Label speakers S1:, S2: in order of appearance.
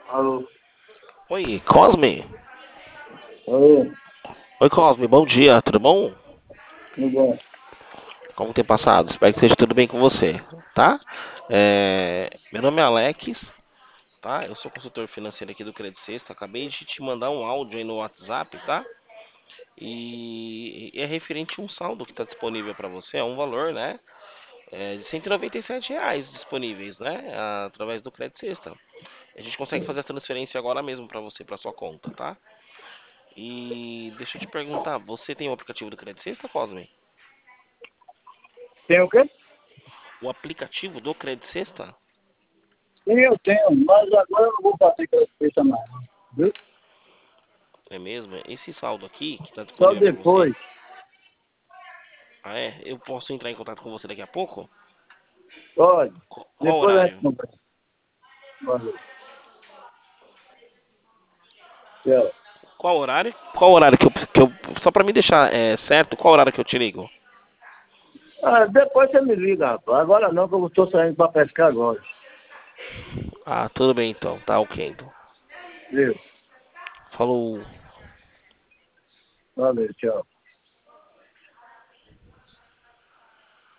S1: Alô?
S2: Oi, Cosme.
S1: Oi,
S2: Oi, Cosme, bom dia, tudo bom?
S1: tudo bom?
S2: Como tem passado? Espero que esteja tudo bem com você, tá? Meu nome é Alex, tá? Eu sou consultor financeiro aqui do Credit Sexta. Acabei de te mandar um áudio aí no WhatsApp, tá? E é referente a um saldo que está disponível para você, é um valor, né? De R$ 197 disponíveis, né? Através do Credit Sexta. A gente consegue fazer a transferência agora mesmo para você, para sua conta, tá? E deixa eu te perguntar, você tem o aplicativo do Credit Sexta, Cosme?
S1: Tem o quê?
S2: O aplicativo do Credit Sexta?
S1: Sim, eu tenho, mas agora eu não vou fazer aquela despesa mais, não. Viu?
S2: É mesmo? Esse saldo aqui, que está
S1: Só
S2: disponível para você.
S1: depois.
S2: Ah, é? Eu posso entrar em contato com você daqui a pouco?
S1: Pode.
S2: Qual
S1: Depois a gente
S2: horário?
S1: conversa. Valeu. Tchau.
S2: Qual horário? Qual horário que eu só para me deixar certo, qual horário que eu te ligo?
S1: Ah, depois você me liga, rapaz. Agora não, que eu estou saindo para pescar agora.
S2: Ah, tudo bem então. Tá ok então.
S1: Viu?
S2: Falou.
S1: Valeu, tchau.